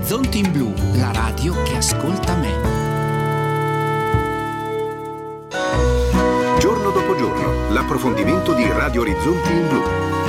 Orizzonti in Blu, la radio che ascolta me. Giorno dopo giorno, l'approfondimento di Radio Orizzonti in Blu.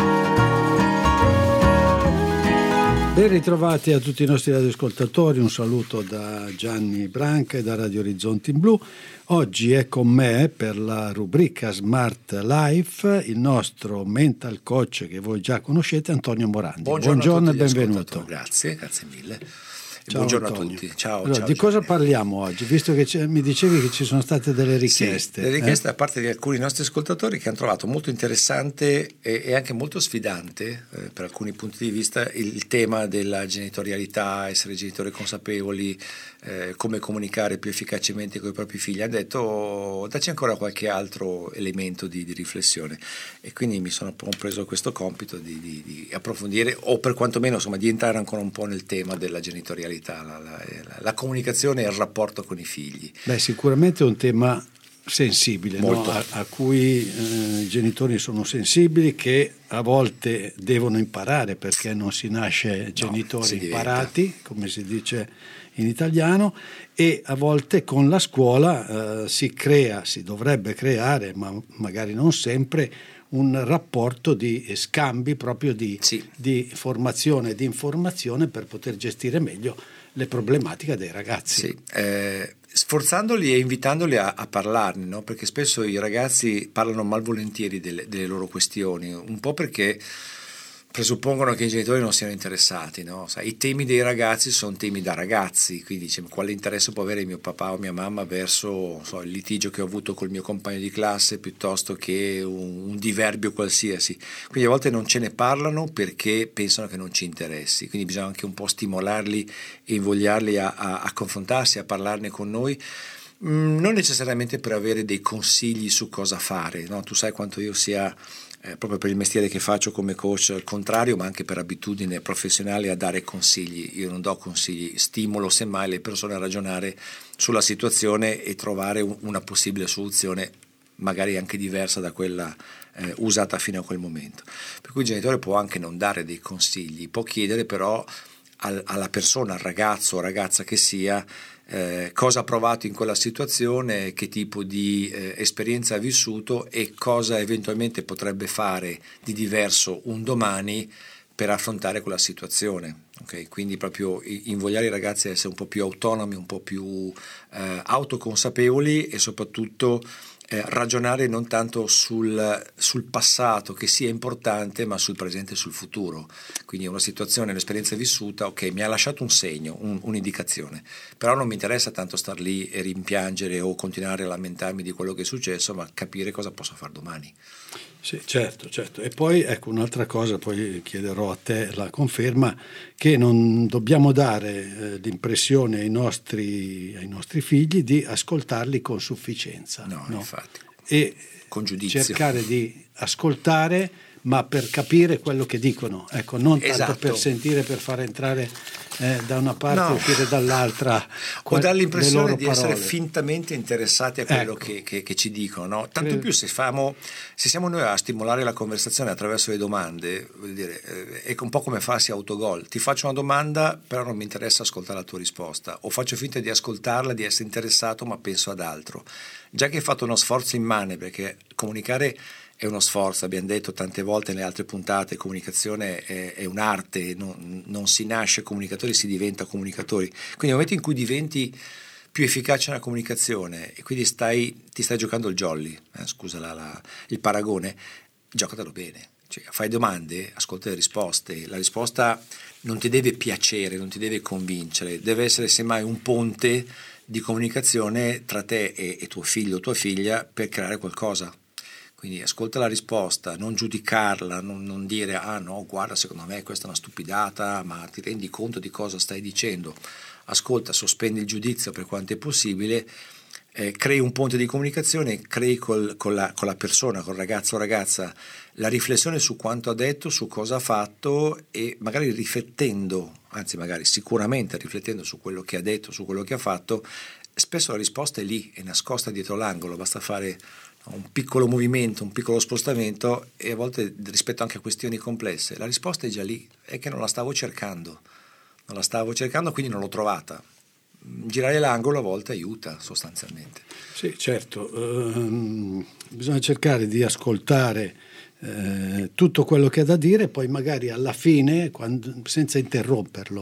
Ben ritrovati a tutti i nostri radioascoltatori, un saluto da Gianni Branca e da Radio Orizzonti in Blu. Oggi è con me per la rubrica Smart Life il nostro mental coach che voi già conoscete, Antonio Morandi. Buongiorno e benvenuto. Grazie mille. Ciao, buongiorno Antonio. A tutti. Ciao. Allora, ciao di cosa Gianni. parliamo oggi? Visto che mi dicevi che ci sono state delle richieste. Sì, le richieste da parte di alcuni nostri ascoltatori che hanno trovato molto interessante e anche molto sfidante per alcuni punti di vista il tema della genitorialità, essere genitori consapevoli, come comunicare più efficacemente con i propri figli. Hanno detto dacci ancora qualche altro elemento di riflessione e quindi mi sono preso questo compito di approfondire o per quantomeno di entrare ancora un po' nel tema della genitorialità. La comunicazione e il rapporto con i figli. Beh, sicuramente è un tema sensibile, no? a cui i genitori sono sensibili, che a volte devono imparare perché non si nasce genitori imparati, come si dice in italiano, e a volte con la scuola si dovrebbe creare, ma magari non sempre, un rapporto di scambi proprio di formazione e di informazione per poter gestire meglio le problematiche dei ragazzi. Sforzandoli e invitandoli a parlarne, no? Perché spesso i ragazzi parlano malvolentieri delle loro questioni, un po' perché presuppongono che i genitori non siano interessati, no? I temi dei ragazzi sono temi da ragazzi, quindi quale interesse può avere mio papà o mia mamma verso il litigio che ho avuto col mio compagno di classe piuttosto che un diverbio qualsiasi. Quindi a volte non ce ne parlano perché pensano che non ci interessi, quindi bisogna anche un po' stimolarli e invogliarli a confrontarsi, a parlarne con noi. Non necessariamente per avere dei consigli su cosa fare, no? Tu sai quanto io sia proprio per il mestiere che faccio come coach al contrario, ma anche per abitudine professionale a dare consigli. Io non do consigli, stimolo semmai le persone a ragionare sulla situazione e trovare una possibile soluzione magari anche diversa da quella usata fino a quel momento. Per cui il genitore può anche non dare dei consigli, può chiedere però alla persona, al ragazzo o ragazza che sia, cosa ha provato in quella situazione, che tipo di esperienza ha vissuto e cosa eventualmente potrebbe fare di diverso un domani per affrontare quella situazione. Okay? Quindi proprio invogliare i ragazzi a essere un po' più autonomi, un po' più autoconsapevoli e soprattutto ragionare non tanto sul passato, che sia importante, ma sul presente e sul futuro. Quindi una situazione, un'esperienza vissuta, ok, mi ha lasciato un segno, un'indicazione, però non mi interessa tanto star lì e rimpiangere o continuare a lamentarmi di quello che è successo, ma capire cosa posso fare domani. Sì, certo. E poi ecco un'altra cosa, poi chiederò a te la conferma, che non dobbiamo dare l'impressione ai nostri figli di ascoltarli con sufficienza. No, infatti. E con giudizio. Cercare di ascoltare, ma per capire quello che dicono, ecco, non tanto per sentire, per far entrare da una parte e uscire dall'altra, o dare l'impressione di essere parole. Fintamente interessati a quello che ci dicono, no? Tanto più se siamo noi a stimolare la conversazione attraverso le domande, vuol dire, è un po' come farsi autogol. Ti faccio una domanda, però non mi interessa ascoltare la tua risposta, o faccio finta di ascoltarla, di essere interessato, ma penso ad altro. Già che hai fatto uno sforzo immane, perché comunicare è uno sforzo, abbiamo detto tante volte nelle altre puntate, comunicazione è un'arte, non si nasce comunicatori, si diventa comunicatori. Quindi nel momento in cui diventi più efficace nella comunicazione e quindi ti stai giocando il jolly, scusa il paragone, giocatelo bene. Cioè, fai domande, ascolta le risposte, la risposta non ti deve piacere, non ti deve convincere, deve essere semmai un ponte di comunicazione tra te e tuo figlio o tua figlia per creare qualcosa. Quindi ascolta la risposta, non giudicarla, non dire no, guarda, secondo me questa è una stupidata, ma ti rendi conto di cosa stai dicendo. Ascolta, sospendi il giudizio per quanto è possibile, crei un ponte di comunicazione, crei con la persona, col ragazzo o ragazza, la riflessione su quanto ha detto, su cosa ha fatto e magari sicuramente riflettendo su quello che ha detto, su quello che ha fatto. Spesso la risposta è lì, è nascosta dietro l'angolo, basta fare un piccolo movimento, un piccolo spostamento e a volte rispetto anche a questioni complesse la risposta è già lì, è che non la stavo cercando, non la stavo cercando, quindi non l'ho trovata. Girare l'angolo a volte aiuta sostanzialmente. Sì, certo, bisogna cercare di ascoltare tutto quello che ha da dire, poi magari alla fine, senza interromperlo,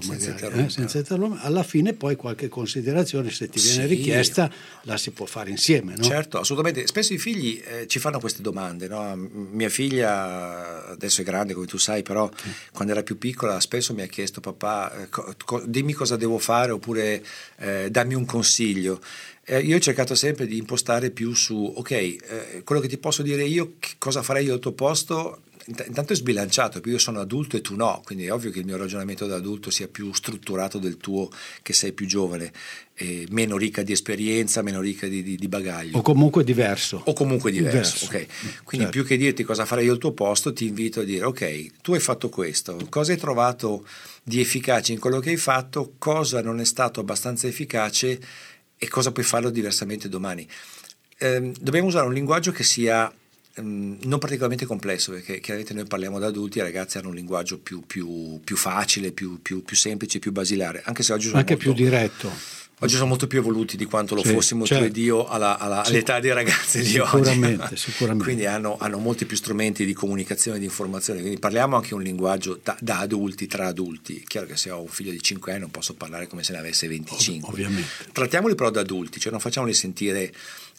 alla fine poi qualche considerazione, se ti viene richiesta, la si può fare insieme, no? Certo, assolutamente. Spesso i figli ci fanno queste domande, no? Mia figlia adesso è grande, come tu sai, però quando era più piccola spesso mi ha chiesto: papà, dimmi cosa devo fare, oppure dammi un consiglio. Io ho cercato sempre di impostare più su quello che ti posso dire io, cosa farei io al tuo posto. Intanto è sbilanciato, perché io sono adulto e tu no, quindi è ovvio che il mio ragionamento da adulto sia più strutturato del tuo, che sei più giovane, meno ricca di esperienza, meno ricca di bagaglio. O comunque diverso. Okay. Quindi certo. Più che dirti cosa farei io al tuo posto, ti invito a dire: ok, tu hai fatto questo, cosa hai trovato di efficace in quello che hai fatto, cosa non è stato abbastanza efficace e cosa puoi farlo diversamente domani. Dobbiamo usare un linguaggio che sia non particolarmente complesso, perché chiaramente noi parliamo da adulti e i ragazzi hanno un linguaggio più facile, più semplice, più basilare, anche se oggi sono anche più diretto. Oggi sono molto più evoluti di quanto lo fossimo tu ed io all'età dei ragazzi di oggi. Sicuramente. Quindi hanno molti più strumenti di comunicazione e di informazione, quindi parliamo anche un linguaggio da adulti, tra adulti. È chiaro che se ho un figlio di 5 anni non posso parlare come se ne avesse 25. Ovviamente. Trattiamoli però da adulti, cioè non facciamoli sentire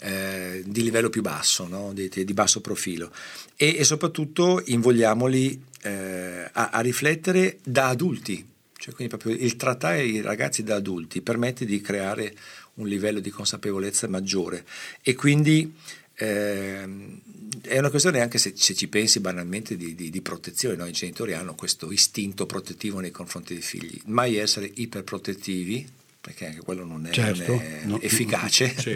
di livello più basso, no? di basso profilo, e soprattutto invogliamoli a riflettere da adulti. Cioè, quindi proprio il trattare i ragazzi da adulti permette di creare un livello di consapevolezza maggiore, e quindi è una questione, anche se ci pensi banalmente, di protezione, no? I genitori hanno questo istinto protettivo nei confronti dei figli, mai essere iperprotettivi, perché anche quello non è efficace. Sì.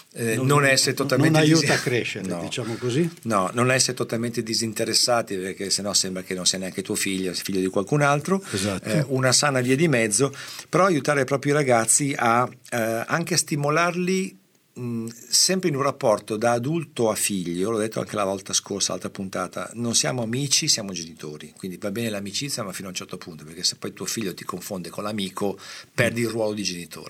Non essere totalmente non aiuta a crescere, diciamo così. No, non essere totalmente disinteressati, perché sennò sembra che non sia neanche tuo figlio, sei figlio di qualcun altro. Esatto. Una sana via di mezzo, però aiutare proprio i ragazzi anche a stimolarli sempre in un rapporto da adulto a figlio. L'ho detto anche la volta scorsa, l'altra puntata: non siamo amici, siamo genitori, quindi va bene l'amicizia ma fino a un certo punto, perché se poi tuo figlio ti confonde con l'amico perdi il ruolo di genitore.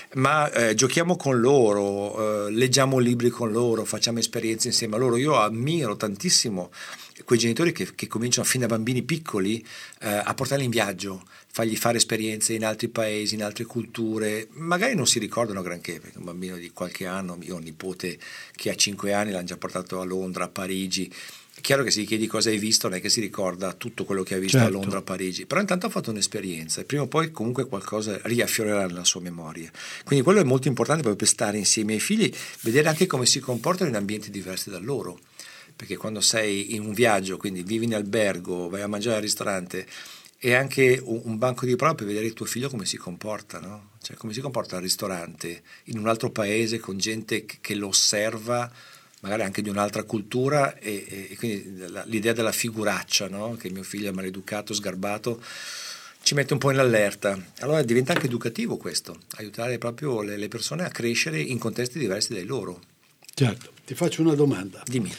Ma giochiamo con loro, leggiamo libri con loro, facciamo esperienze insieme a loro. Io ammiro tantissimo quei genitori che cominciano fin da bambini piccoli a portarli in viaggio, fargli fare esperienze in altri paesi, in altre culture. Magari non si ricordano granché, perché un bambino di qualche anno, io ho un nipote che ha 5 anni, l'hanno già portato a Londra, a Parigi. È chiaro che se gli chiedi cosa hai visto non è che si ricorda tutto quello che ha visto a Londra, a Parigi, però intanto ha fatto un'esperienza e prima o poi comunque qualcosa riaffiorerà nella sua memoria. Quindi quello è molto importante proprio per stare insieme ai figli, vedere anche come si comportano in ambienti diversi da loro, perché quando sei in un viaggio, quindi vivi in albergo, vai a mangiare al ristorante, e anche un banco di prova per vedere il tuo figlio come si comporta, no? Cioè come si comporta al ristorante in un altro paese con gente che lo osserva, magari anche di un'altra cultura, e quindi l'idea della figuraccia, no? Che mio figlio è maleducato, sgarbato, ci mette un po' in allerta. Allora diventa anche educativo questo, aiutare proprio le persone a crescere in contesti diversi dai loro. Certo. Ti faccio una domanda. Dimmi.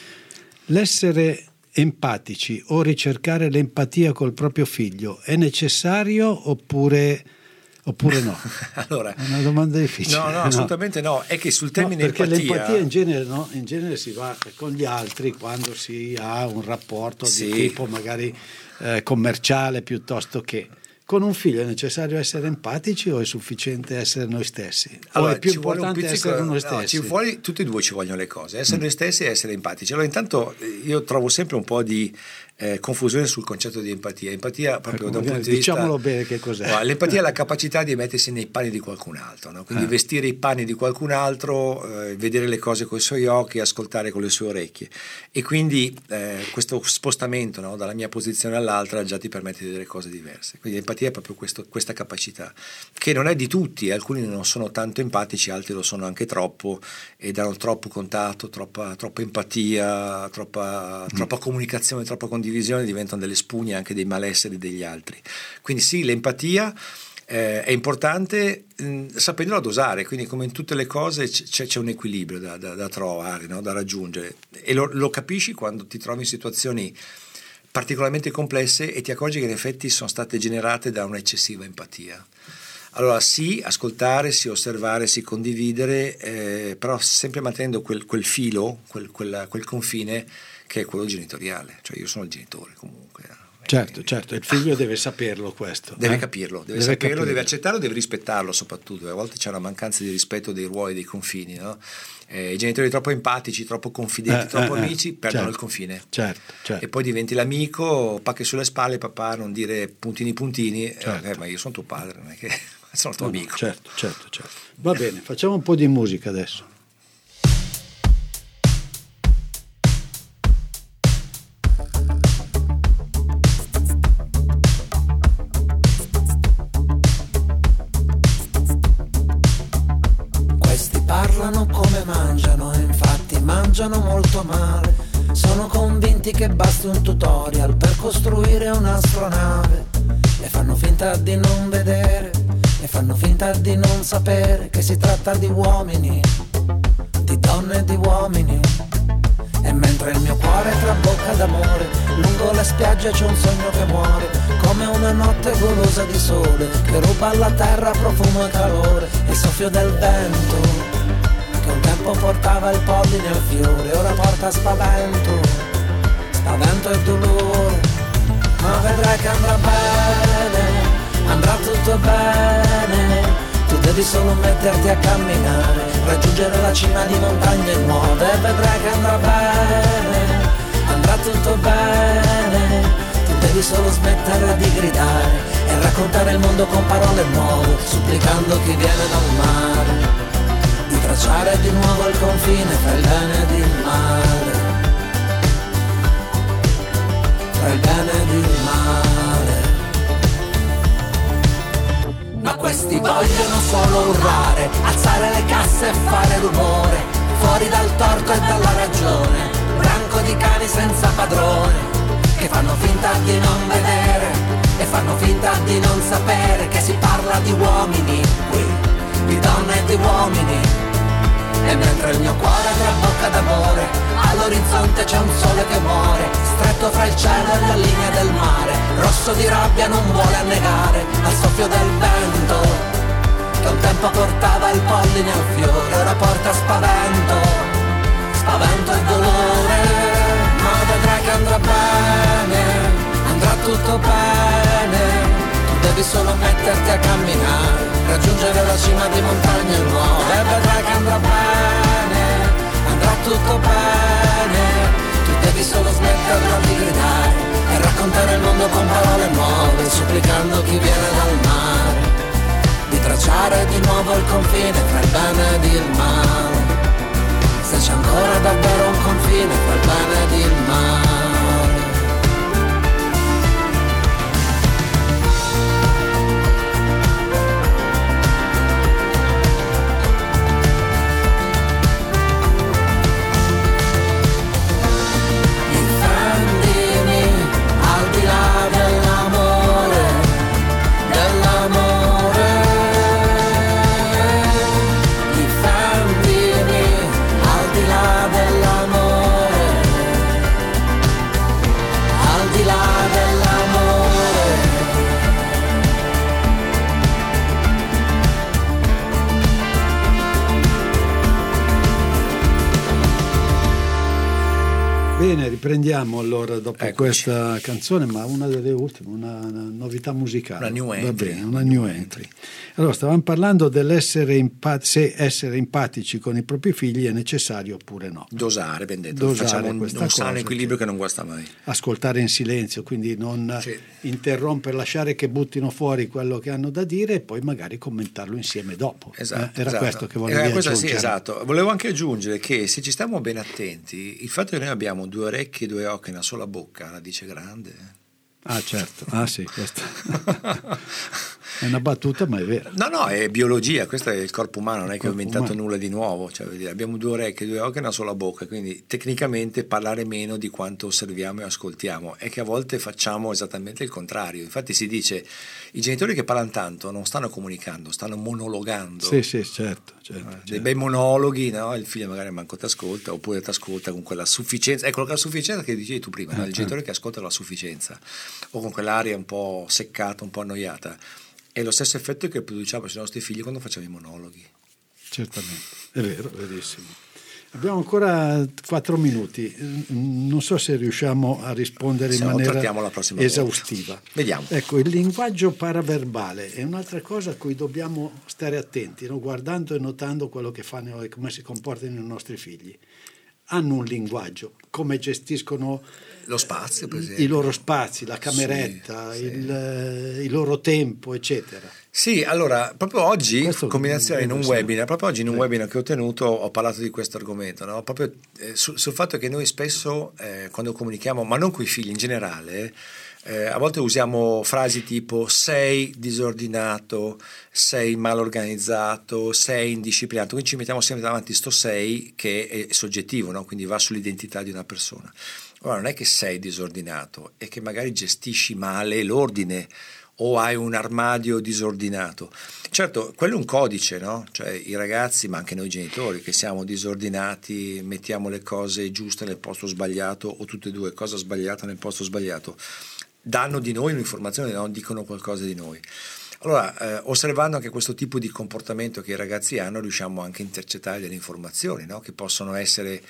L'essere empatici o ricercare l'empatia col proprio figlio è necessario oppure no? Allora, è una domanda difficile. No, assolutamente no. È che sul termine perché empatia, l'empatia in genere si va con gli altri quando si ha un rapporto di tipo magari commerciale, piuttosto che con un figlio. È necessario essere empatici o è sufficiente essere noi stessi? Allora, o è più importante essere noi stessi? Tutti e due ci vogliono le cose, essere noi stessi e essere empatici. Allora intanto io trovo sempre un po' di confusione sul concetto di empatia. Empatia proprio da un punto di vista, diciamolo bene che cos'è. L'empatia è la capacità di mettersi nei panni di qualcun altro, no? Quindi vestire i panni di qualcun altro, vedere le cose con i suoi occhi, ascoltare con le sue orecchie, e quindi questo spostamento, no, dalla mia posizione all'altra già ti permette di vedere cose diverse. Quindi l'empatia è proprio questa capacità, che non è di tutti, alcuni non sono tanto empatici, altri lo sono anche troppo e danno troppo contatto, troppa empatia, troppa comunicazione, troppa condivisione, diventano delle spugne anche dei malesseri degli altri. Quindi sì, l'empatia è importante, sapendola dosare, quindi come in tutte le cose c'è un equilibrio da trovare, no? Da raggiungere, e lo capisci quando ti trovi in situazioni particolarmente complesse e ti accorgi che in effetti sono state generate da un'eccessiva empatia. Allora sì, ascoltare, sì, osservare, sì, condividere, però sempre mantenendo quel filo, quel confine che è quello genitoriale, cioè io sono il genitore comunque. Certo, il figlio deve saperlo questo. Deve capirlo, deve saperlo, capirlo. deve accettarlo, deve rispettarlo soprattutto. A volte c'è una mancanza di rispetto dei ruoli, dei confini, no? I genitori troppo empatici, troppo confidenti, troppo amici perdono il confine. Certo. E poi diventi l'amico, pacche sulle spalle, papà, non dire puntini, ma io sono tuo padre, non è che sono tuo amico. Certo. Va bene, facciamo un po' di musica adesso. Parlano come mangiano, infatti mangiano molto male. Sono convinti che basti un tutorial per costruire un'astronave. E fanno finta di non vedere, e fanno finta di non sapere che si tratta di uomini, di donne e di uomini. E mentre il mio cuore trabocca d'amore, lungo le spiagge c'è un sogno che muore, come una notte golosa di sole, che ruba alla terra profumo e calore. Il soffio del vento che un tempo portava il polline al fiore, ora porta spavento e dolore. Ma vedrai che andrà bene, andrà tutto bene. Tu devi solo metterti a camminare, raggiungere la cima di montagne nuove. Vedrai che andrà bene, andrà tutto bene. Tu devi solo smettere di gridare e raccontare il mondo con parole nuove, supplicando chi viene dal mare di tracciare di nuovo il confine tra il bene ed il male, tra il bene ed il male. Ma questi vogliono solo urlare, alzare le casse e fare rumore, fuori dal torto e dalla ragione, branco di cani senza padrone, che fanno finta di non vedere e fanno finta di non sapere che si parla di uomini qui, di donne e di uomini. E mentre il mio cuore trabocca d'amore, all'orizzonte c'è un sole che muore, stretto fra il cielo e la linea del mare, rosso di rabbia non vuole annegare al soffio del vento che un tempo portava il polline al fiore, ora porta spavento e dolore. Ma vedrai che andrà bene, andrà tutto bene. Devi solo metterti a camminare, raggiungere la cima di montagne nuove. E vedrai che andrà bene, andrà tutto bene. Tu devi solo smetterla di gridare e raccontare il mondo con parole nuove, supplicando chi viene dal mare di tracciare di nuovo il confine tra il bene ed il male. Se c'è ancora davvero un confine tra il bene ed il male. Bene, riprendiamo allora dopo questa canzone, ma una delle ultime, una novità musicale. Una new entry. Va bene, una new entry. Allora, stavamo parlando dell'essere se essere empatici con i propri figli è necessario oppure no. Dosare, ben detto. Facciamo un sano equilibrio che non guasta mai. Ascoltare in silenzio, quindi non interrompere, lasciare che buttino fuori quello che hanno da dire e poi magari commentarlo insieme dopo. Esatto. Era questo che volevo aggiungere. Sì, esatto. Volevo anche aggiungere che se ci stiamo ben attenti, il fatto che noi abbiamo 2 orecchie, 2 occhi e una sola bocca la dice grande. Ah, certo. Sì, questo. È una battuta, ma è vera. No, è biologia, questo è il corpo umano, non è che ho inventato umano. nulla di nuovo, cioè, abbiamo 2 orecchie, 2 occhi e una sola bocca, quindi tecnicamente parlare meno di quanto osserviamo e ascoltiamo, è che a volte facciamo esattamente il contrario. Infatti si dice i genitori che parlano tanto non stanno comunicando, stanno monologando. Sì, certo. Dei bei monologhi, no? Il figlio magari manco ti ascolta, oppure ti ascolta con quella sufficienza, ecco la sufficienza che dicevi tu prima, no? Il genitore che ascolta la sufficienza o con quell'aria un po' seccata, un po' annoiata, è lo stesso effetto che produciamo sui nostri figli quando facciamo i monologhi. Certamente, è vero, verissimo. Abbiamo ancora 4 minuti, non so se riusciamo a rispondere in maniera esaustiva. Volta. Vediamo. Ecco, il linguaggio paraverbale è un'altra cosa a cui dobbiamo stare attenti, no? Guardando e notando quello che fanno e come si comportano i nostri figli. Hanno un linguaggio, come gestiscono lo spazio, per esempio. I loro spazi, la cameretta, sì. Il loro tempo, eccetera. Sì, allora, proprio oggi, combinazione in un webinar, webinar che ho tenuto, ho parlato di questo argomento, no? Proprio sul fatto che noi spesso, quando comunichiamo, ma non con i figli in generale, a volte usiamo frasi tipo sei disordinato, sei mal organizzato, sei indisciplinato, quindi ci mettiamo sempre davanti sto sei che è soggettivo, no? Quindi va sull'identità di una persona. Ora non è che sei disordinato, è che magari gestisci male l'ordine o hai un armadio disordinato. Certo, quello è un codice, no? Cioè i ragazzi, ma anche noi genitori, che siamo disordinati, mettiamo le cose giuste nel posto sbagliato o tutte e due, cosa sbagliata nel posto sbagliato, danno di noi un'informazione, no? Dicono qualcosa di noi. Allora, osservando anche questo tipo di comportamento che i ragazzi hanno, riusciamo anche a intercettare delle informazioni, no? Che possono essere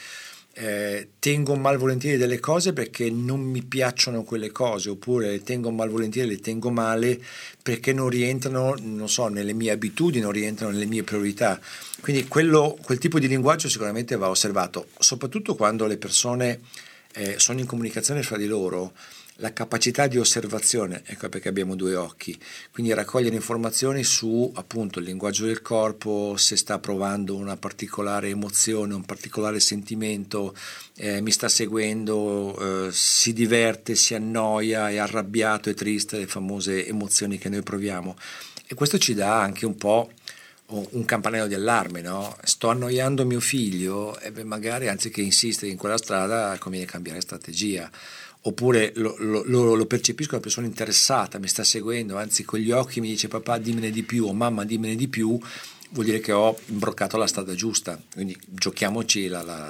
tengo malvolentieri delle cose perché non mi piacciono quelle cose, oppure tengo malvolentieri, le tengo male perché non rientrano, non so, nelle mie abitudini, non rientrano nelle mie priorità. Quindi quel tipo di linguaggio sicuramente va osservato, soprattutto quando le persone sono in comunicazione fra di loro. La capacità di osservazione, ecco perché abbiamo 2 occhi, quindi raccogliere informazioni su appunto il linguaggio del corpo, se sta provando una particolare emozione, un particolare sentimento, mi sta seguendo, si diverte, si annoia, è arrabbiato, è triste, le famose emozioni che noi proviamo. E questo ci dà anche un po' un campanello di allarme, no? Sto annoiando mio figlio, e magari anziché insistere in quella strada conviene cambiare strategia. Oppure lo percepisco una persona interessata, mi sta seguendo, anzi con gli occhi mi dice papà dimmene di più o mamma dimmene di più, vuol dire che ho imbroccato la strada giusta, quindi giochiamoci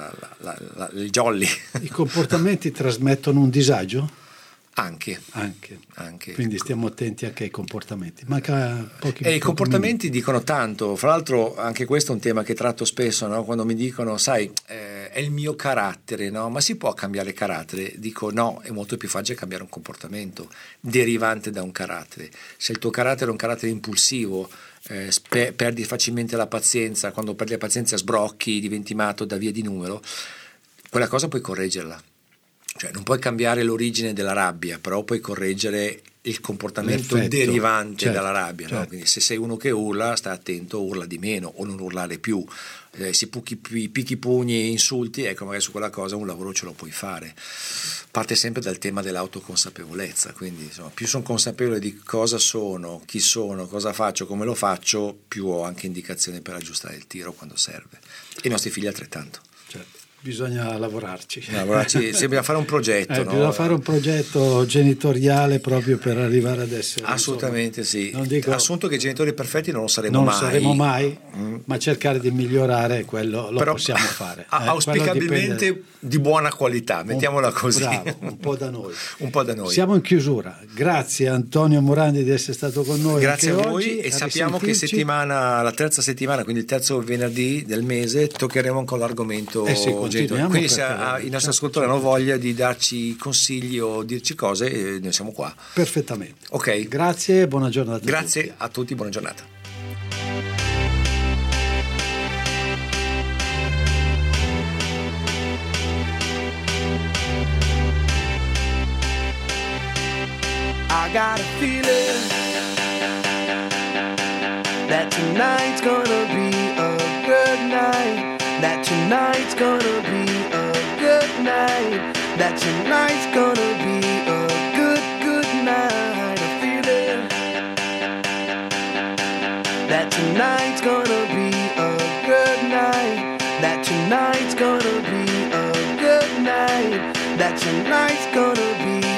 il jolly. I comportamenti trasmettono un disagio? Anche. Quindi stiamo attenti anche ai comportamenti. I comportamenti dicono tanto, fra l'altro anche questo è un tema che tratto spesso, no? Quando mi dicono sai è il mio carattere, no? Ma si può cambiare carattere? Dico no, è molto più facile cambiare un comportamento derivante da un carattere. Se il tuo carattere è un carattere impulsivo, perdi facilmente la pazienza, quando perdi la pazienza sbrocchi, diventi matto, da via di numero, quella cosa puoi correggerla. Cioè non puoi cambiare l'origine della rabbia, però puoi correggere il comportamento derivante dalla rabbia, no? Quindi se sei uno che urla, stai attento, urla di meno o non urlare più. Se picchi pugni e insulti, ecco, magari su quella cosa un lavoro ce lo puoi fare. Parte sempre dal tema dell'autoconsapevolezza, quindi insomma, più sono consapevole di cosa sono, chi sono, cosa faccio, come lo faccio, più ho anche indicazioni per aggiustare il tiro quando serve. E i nostri figli altrettanto. Certo. Bisogna lavorarci. Bisogna fare un progetto. No? Bisogna fare un progetto genitoriale proprio per arrivare ad essere. Assolutamente sì. Dico, assunto che i genitori perfetti non lo saremo mai, ma cercare di migliorare quello lo possiamo fare. Auspicabilmente di buona qualità, mettiamola così. Bravo, un po' da noi. Un po' da noi. Siamo in chiusura. Grazie Antonio Morandi di essere stato con noi. Grazie anche a voi oggi, e sappiamo che la terza settimana, quindi il terzo venerdì del mese, toccheremo ancora l'argomento. Quindi se i nostri ascoltatori hanno voglia di darci consigli o dirci cose, noi siamo qua. Perfettamente. Ok. Grazie e buona giornata. Grazie a tutti, buona giornata. I got a feeling that tonight's gonna be a good night. That tonight's gonna be a good night. That tonight's gonna be a good night. A feeling tonight's gonna be a good night. That tonight's gonna be a good night. That tonight's gonna be